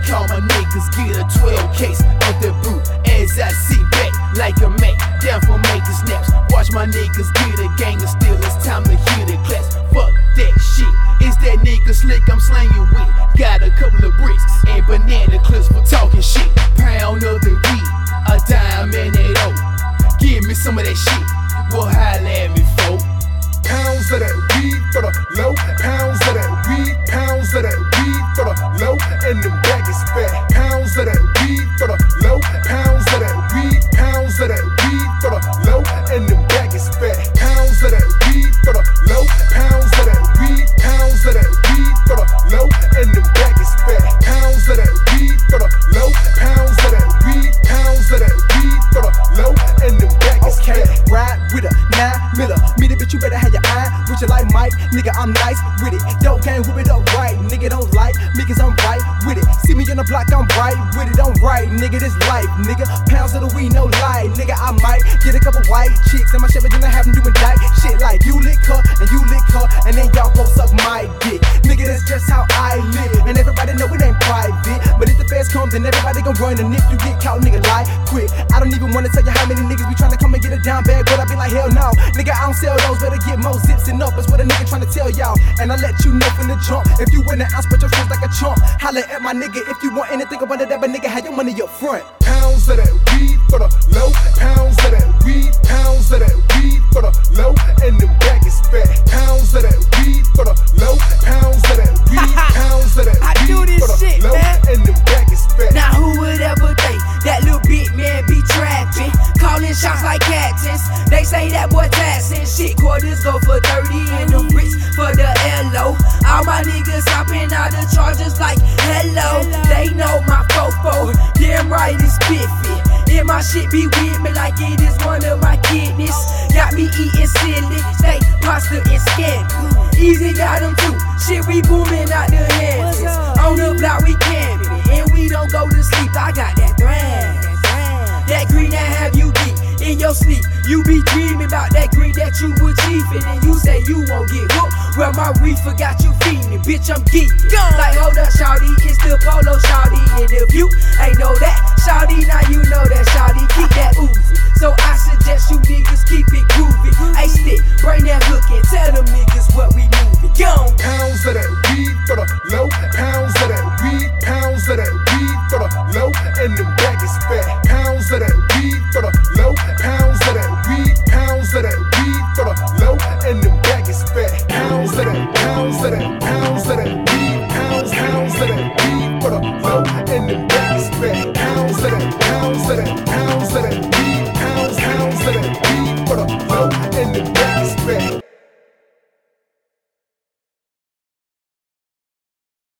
call my niggas, get a 12 case of that brew. As I sit back like a Mac, down for making snaps. Watch my niggas get a gang and still it's time to hear the class. Fuck that shit, it's that nigga slick I'm slanging with. Got a couple of bricks and banana clips for talking shit. Pound of the weed, a dime and that O. Give me some of that shit, well holla at me, folk. Pounds of that weed for the low, pounds of that weed, pounds of that weed for the low, and them bag is fat. Pounds of that weed for the low, pounds of that weed, pounds of that weed for the low, and them bag is fat. Pounds of that weed for the low, pounds of that weed, pounds of that weed for the low, and them bag is fat. Pounds of that weed for the low, pounds of that weed, pounds of that weed for the low, and them bag is fat. Ride with a 9mm, me the bitch, you better have your eye with your like Mike, nigga, I'm nice with it. Dope game, whip it up right, nigga, don't like me cause I'm right with it. See me on the block, I'm right with it, I'm right, nigga, this life, nigga. Pounds of the weed, no lie, nigga, I might get a couple white chicks in my Chevy, then I have them doing dyke shit like you lick her, and you lick her, and then y'all both suck my dick. Nigga, that's just how I live, and everybody know it ain't private, but if the feds come, then everybody gon' run, and if you get caught, nigga, lie quick. I don't even wanna tell you how many niggas be trying to come and get a down bag, but I be like, hell no, nigga, I don't sell those, better get more zips and up, is what a nigga tryna tell y'all. And I let you know from the jump, if you win an ounce, but your shit's like a chump. Holla at my nigga if you want anything about it, but nigga, have your money up front. Pounds of that weed for the low, pounds of that weed, pounds of that weed for the low, and them bag is fat. Pounds of that weed for the low, pounds of that weed, pounds of that weed for the shit, low, man. and them bag is fat. Now who would ever think that little big man be trapping, calling shots like captains? They say that boy taxing shit, quarters go for 30 and them bricks for the LO. All my niggas hopping out the charges like hello. They know my fofo, damn right it's spiffy. And my shit be with me like it is one of my kidneys. Got me eating silly, steak, pasta, and scampi. Easy got them too, shit we booming out the hands. On the block we camping, and we don't go to sleep. I got that brand, that green that have you geek in your sleep. You be dreaming about that green that you achieving, and you say you won't get hooked. Well, my reefer got you feeding, bitch, I'm geeking. Like, hold up, shawty,